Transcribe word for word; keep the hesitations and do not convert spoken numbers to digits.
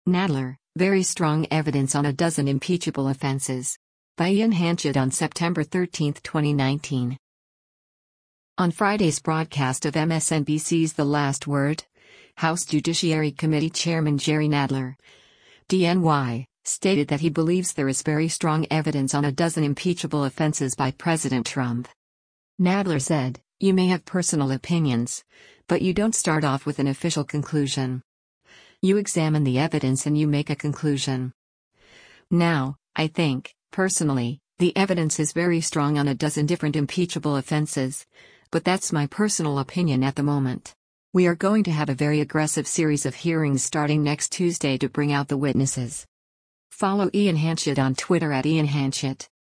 Nadler, very strong evidence on a dozen impeachable offenses. By Ian Hanchett on September thirteenth, twenty nineteen. On Friday's broadcast of M S N B C's The Last Word, House Judiciary Committee Chairman Jerry Nadler, D N Y, stated that he believes there is very strong evidence on a dozen impeachable offenses by President Trump. Nadler said, "You may have personal opinions, but you don't start off with an official conclusion. You examine the evidence and you make a conclusion. Now, I think, personally, the evidence is very strong on a dozen different impeachable offenses, but that's my personal opinion at the moment. We are going to have a very aggressive series of hearings starting next Tuesday to bring out the witnesses." Follow Ian Hanchett on Twitter at Ian Hanchett.